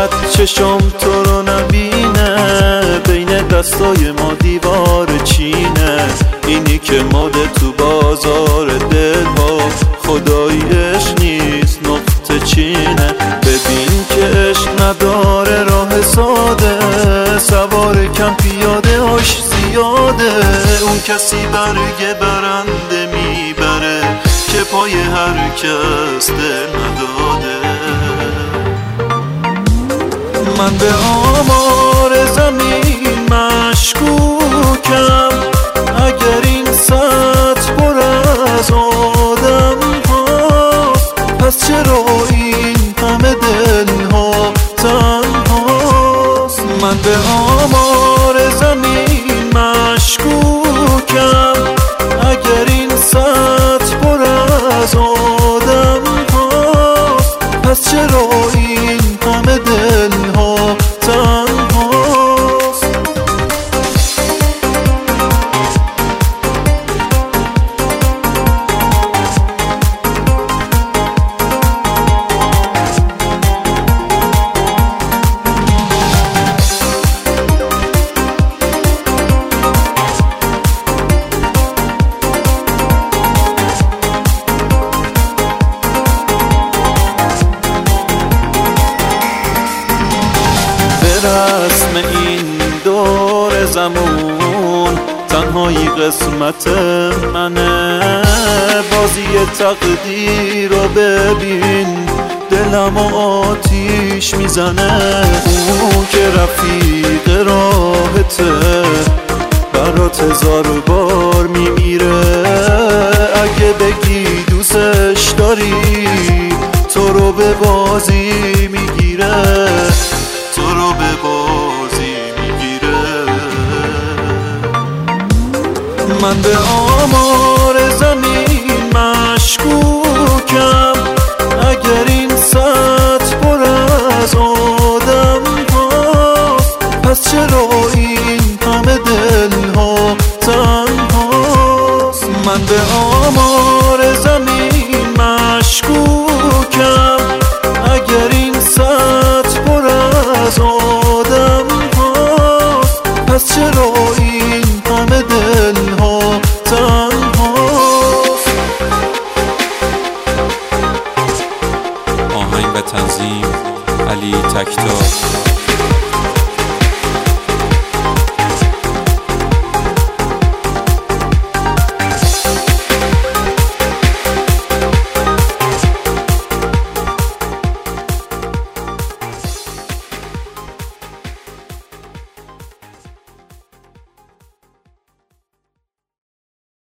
شاید چشم تو رو نبینه، بین دستای ما دیوار چینه. اینی که ماده تو بازار دل ها، خدایی عشق نیست نقطه چینه. ببین که عشق نداره راه ساده، سوار کم پیاده هاش زیاده. اون کسی برگ برنده میبره که پای هر کس دل نداده. من به آمار زمین مشکوکم، اگر این سطح پر از آدم هاست، پس چرا این همه دل ها تنهاست؟ من به آمار زمین مشکوکم، اگر این سطح پر از آدم هاست، پس چرا این همه دل ها تنهاست؟ رسم این دور زمون تنهایی قسمت منه. بازی تقدیر رو ببین، دلم آتیش میزنه. اون که رفیق راهته برات هزار بار میمیره. اگه بگی دوستش داری، تو رو به بازی میگیره، تو رو به بازی میگیره. من به آمار زمین مشکوکم، اگر این سطح پر از آدم هاست، پس چرا این همه دل ها تنهاست؟ من به آمار زمین مشکوکم، اگر این سطح پر از آدم هاست، پس چرا این همه دل ها تنهاست؟ آهنگ و تنظیم علی تکتا.